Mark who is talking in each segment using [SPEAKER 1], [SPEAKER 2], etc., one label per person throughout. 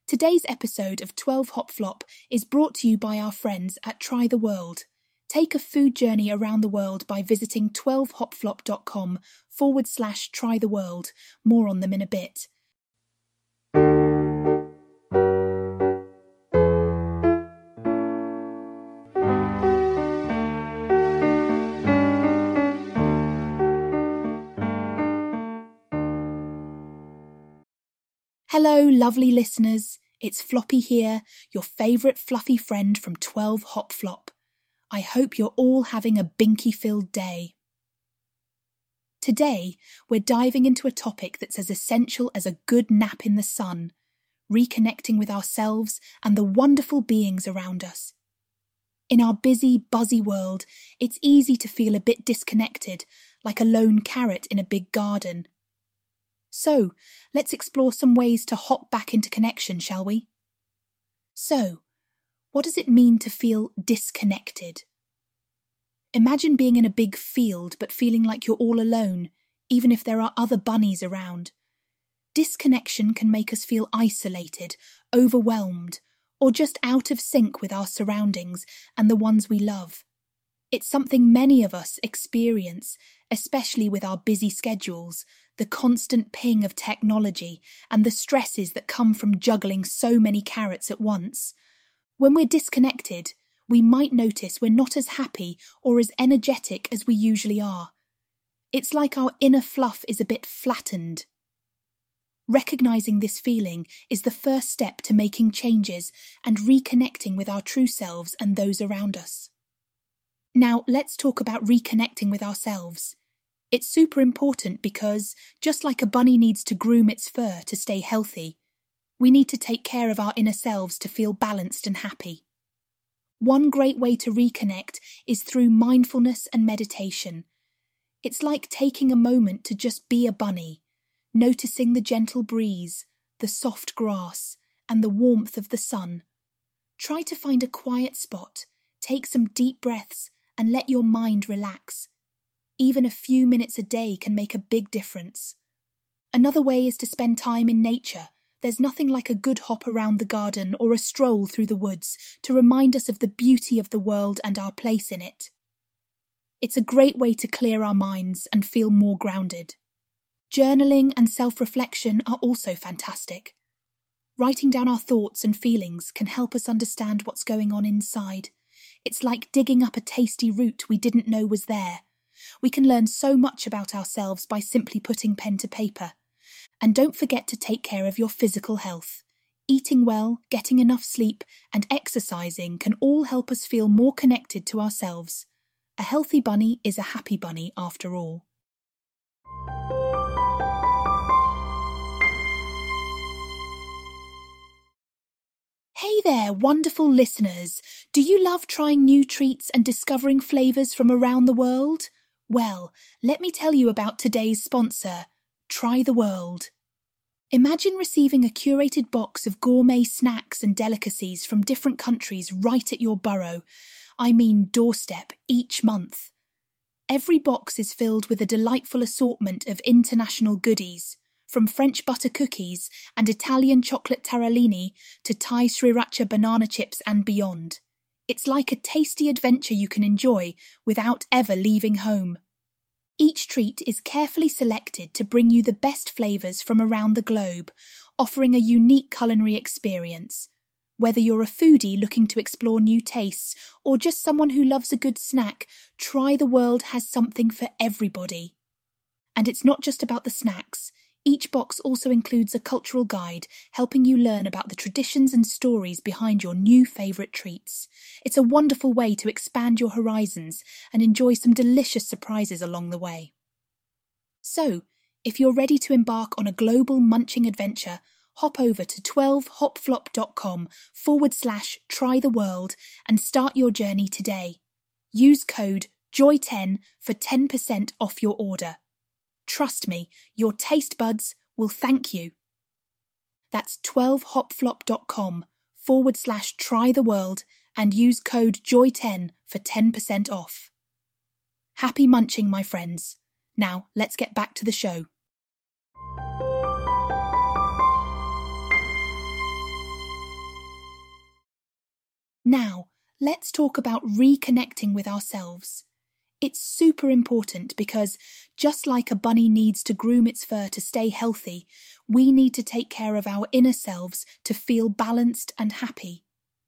[SPEAKER 1] Today's episode of 12 Hop Flop is brought to you by our friends at Try the World. Take a food journey around the world by visiting 12hopflop.com/try the world. More on them in a bit. Hello, lovely listeners. It's Floppy here, your favourite fluffy friend from 12 Hop Flop. I hope you're all having a binky-filled day. Today, we're diving into a topic that's as essential as a good nap in the sun, reconnecting with ourselves and the wonderful beings around us. In our busy, buzzy world, it's easy to feel a bit disconnected, like a lone carrot in a big garden. So, let's explore some ways to hop back into connection, shall we? So, what does it mean to feel disconnected? Imagine being in a big field but feeling like you're all alone, even if there are other bunnies around. Disconnection can make us feel isolated, overwhelmed, or just out of sync with our surroundings and the ones we love. It's something many of us experience, especially with our busy schedules, the constant ping of technology, and the stresses that come from juggling so many carrots at once. When we're disconnected, we might notice we're not as happy or as energetic as we usually are. It's like our inner fluff is a bit flattened. Recognizing this feeling is the first step to making changes and reconnecting with our true selves and those around us. Now, let's talk about reconnecting with ourselves. It's super important because, just like a bunny needs to groom its fur to stay healthy, we need to take care of our inner selves to feel balanced and happy. One great way to reconnect is through mindfulness and meditation. It's like taking a moment to just be a bunny, noticing the gentle breeze, the soft grass, and the warmth of the sun. Try to find a quiet spot, take some deep breaths, and let your mind relax. Even a few minutes a day can make a big difference. Another way is to spend time in nature. There's nothing like a good hop around the garden or a stroll through the woods to remind us of the beauty of the world and our place in it. It's a great way to clear our minds and feel more grounded. Journaling and self-reflection are also fantastic. Writing down our thoughts and feelings can help us understand what's going on inside. It's like digging up a tasty root we didn't know was there. We can learn so much about ourselves by simply putting pen to paper. And don't forget to take care of your physical health. Eating well, getting enough sleep, and exercising can all help us feel more connected to ourselves. A healthy bunny is a happy bunny after all. Hey there, wonderful listeners! Do you love trying new treats and discovering flavours from around the world? Well, let me tell you about today's sponsor, Try the World. Imagine receiving a curated box of gourmet snacks and delicacies from different countries right at your burrow, doorstep, each month. Every box is filled with a delightful assortment of international goodies, from French butter cookies and Italian chocolate taralini to Thai sriracha banana chips and beyond. It's like a tasty adventure you can enjoy without ever leaving home. Each treat is carefully selected to bring you the best flavours from around the globe, offering a unique culinary experience. Whether you're a foodie looking to explore new tastes or just someone who loves a good snack, Try the World has something for everybody. And it's not just about the snacks. Each box also includes a cultural guide, helping you learn about the traditions and stories behind your new favourite treats. It's a wonderful way to expand your horizons and enjoy some delicious surprises along the way. So, if you're ready to embark on a global munching adventure, hop over to 12hopflop.com/try the world and start your journey today. Use code JOY10 for 10% off your order. Trust me, your taste buds will thank you. That's 12hopflop.com/try the world and use code JOY10 for 10% off. Happy munching, my friends. Now, let's get back to the show. Now, let's talk about reconnecting with ourselves. It's super important because, just like a bunny needs to groom its fur to stay healthy, we need to take care of our inner selves to feel balanced and happy.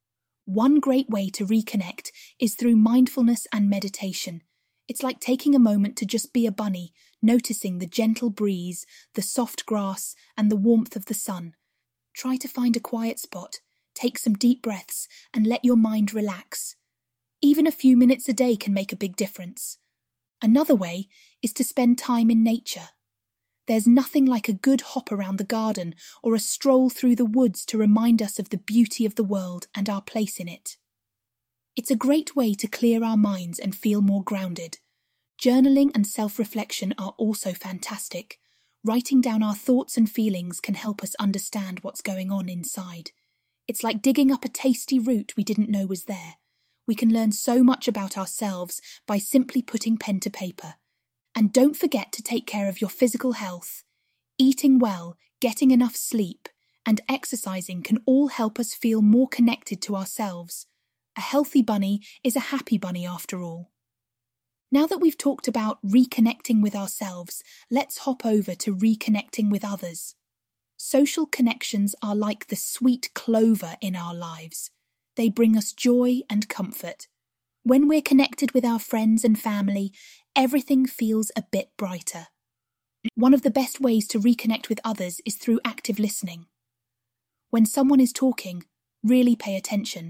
[SPEAKER 1] One great way to reconnect is through mindfulness and meditation. It's like taking a moment to just be a bunny, noticing the gentle breeze, the soft grass, and the warmth of the sun. Try to find a quiet spot, take some deep breaths, and let your mind relax. Even a few minutes a day can make a big difference. Another way is to spend time in nature. There's nothing like a good hop around the garden or a stroll through the woods to remind us of the beauty of the world and our place in it. It's a great way to clear our minds and feel more grounded. Journaling and self-reflection are also fantastic. Writing down our thoughts and feelings can help us understand what's going on inside. It's like digging up a tasty root we didn't know was there. We can learn so much about ourselves by simply putting pen to paper. And don't forget to take care of your physical health. Eating well, getting enough sleep, and exercising can all help us feel more connected to ourselves. A healthy bunny is a happy bunny after all. Now that we've talked about reconnecting with ourselves, let's hop over to reconnecting with others. Social connections are like the sweet clover in our lives. They bring us joy and comfort. When we're connected with our friends and family, everything feels a bit brighter. One of the best ways to reconnect with others is through active listening. When someone is talking, really pay attention.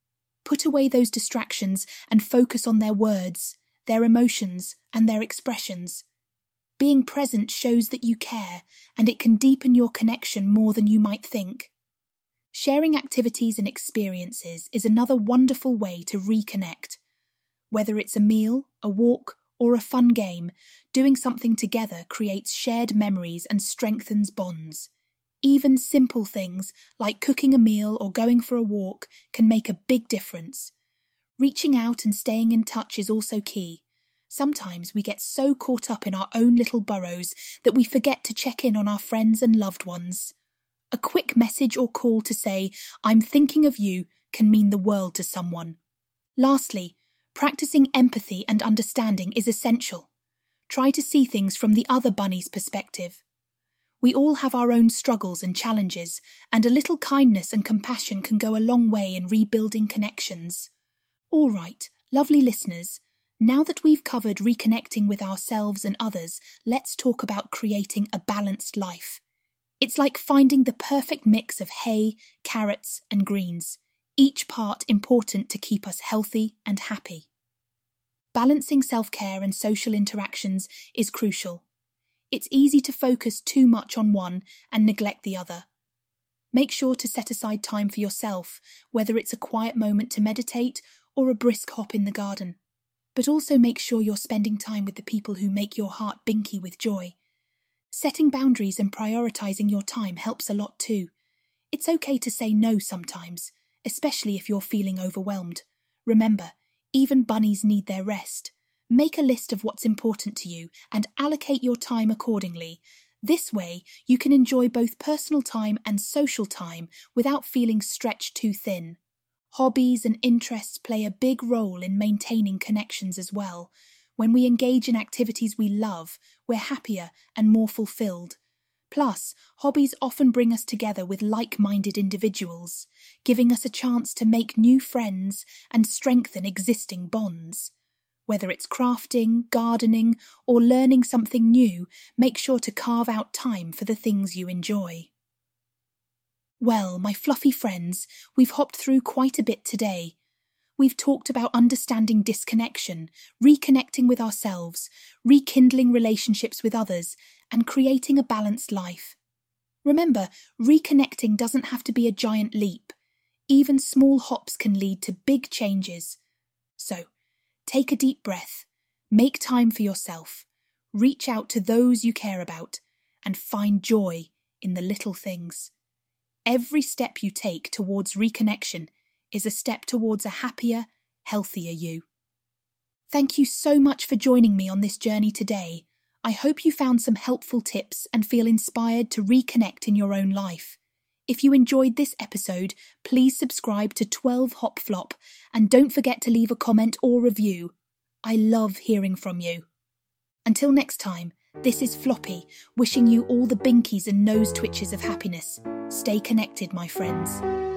[SPEAKER 1] Put away those distractions and focus on their words, their emotions, and their expressions. Being present shows that you care, and it can deepen your connection more than you might think. Sharing activities and experiences is another wonderful way to reconnect. Whether it's a meal, a walk, or a fun game, doing something together creates shared memories and strengthens bonds. Even simple things like cooking a meal or going for a walk can make a big difference. Reaching out and staying in touch is also key. Sometimes we get so caught up in our own little burrows that we forget to check in on our friends and loved ones. A quick message or call to say, "I'm thinking of you," can mean the world to someone. Lastly, practicing empathy and understanding is essential. Try to see things from the other bunny's perspective. We all have our own struggles and challenges, and a little kindness and compassion can go a long way in rebuilding connections. All right, lovely listeners, now that we've covered reconnecting with ourselves and others, let's talk about creating a balanced life. It's like finding the perfect mix of hay, carrots, and greens, each part important to keep us healthy and happy. Balancing self-care and social interactions is crucial. It's easy to focus too much on one and neglect the other. Make sure to set aside time for yourself, whether it's a quiet moment to meditate or a brisk hop in the garden. But also make sure you're spending time with the people who make your heart binky with joy. Setting boundaries and prioritizing your time helps a lot too. It's okay to say no sometimes, especially if you're feeling overwhelmed. Remember, even bunnies need their rest. Make a list of what's important to you and allocate your time accordingly. This way, you can enjoy both personal time and social time without feeling stretched too thin. Hobbies and interests play a big role in maintaining connections as well. When we engage in activities we love, we're happier and more fulfilled. Plus, hobbies often bring us together with like-minded individuals, giving us a chance to make new friends and strengthen existing bonds. Whether it's crafting, gardening, or learning something new, make sure to carve out time for the things you enjoy. Well, my fluffy friends, we've hopped through quite a bit today. We've talked about understanding disconnection, reconnecting with ourselves, rekindling relationships with others, and creating a balanced life. Remember, reconnecting doesn't have to be a giant leap. Even small hops can lead to big changes. So, take a deep breath, make time for yourself, reach out to those you care about, and find joy in the little things. Every step you take towards reconnection is a step towards a happier, healthier you. Thank you so much for joining me on this journey today. I hope you found some helpful tips and feel inspired to reconnect in your own life. If you enjoyed this episode, please subscribe to 12 Hop Flop and don't forget to leave a comment or review. I love hearing from you. Until next time, this is Floppy, wishing you all the binkies and nose twitches of happiness. Stay connected, my friends.